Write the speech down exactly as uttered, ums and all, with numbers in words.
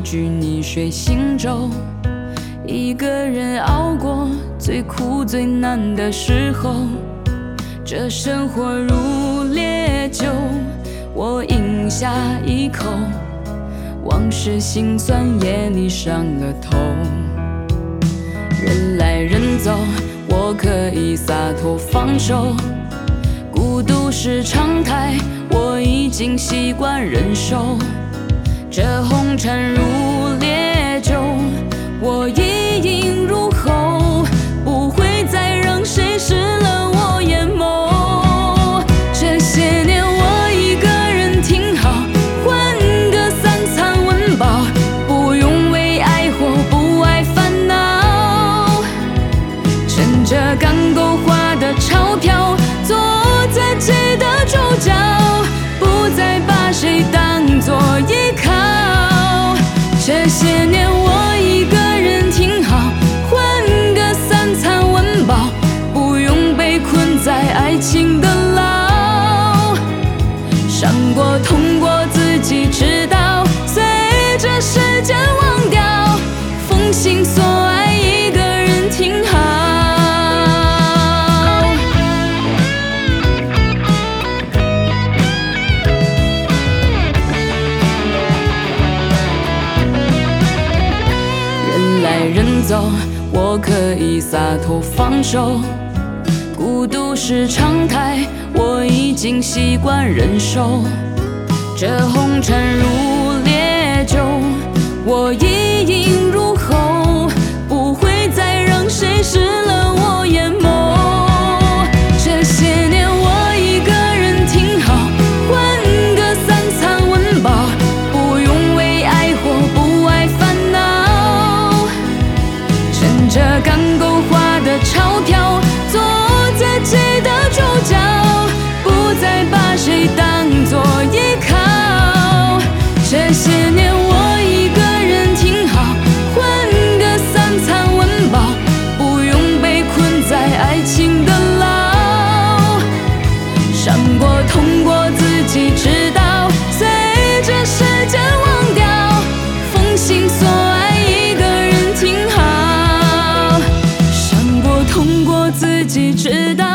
句你睡醒粥，一个人熬过最苦最难的时候。这生活如烈酒，我饮下一口，往事心酸，夜里上了头。人来人走，我可以洒脱放手，孤独是常态，我已经习惯忍受。这红尘如烈酒，我一饮入喉，不会再让谁失了我眼眸。这些年我一个人挺好，换个三餐温饱，不用为爱活，不爱烦恼。趁着刚够花的钞票，做自己的主角，不再把谁当作依靠。这些年我一个人挺好，换个三餐温饱，不用被困在爱情的牢。伤过痛过自己知道，随着时间忘掉，奉心所爱一个人挺好。人来人走，我可以洒脱放手，孤独是常态，我已经习惯忍受。这红尘如烈酒，我一饮入喉，不会再让谁失了我眼眸。这些年我一个人挺好，换个三餐温饱，不用为爱活，不爱烦恼。趁着刚够花的钞票，做自己的主角，不再把谁当作依靠。这些年我一个人挺好，换个三餐温饱，不用被困在爱情的牢。伤过痛过自己知道，随着时间忘掉，奉心所爱一个人挺好。伤过痛过自己知道，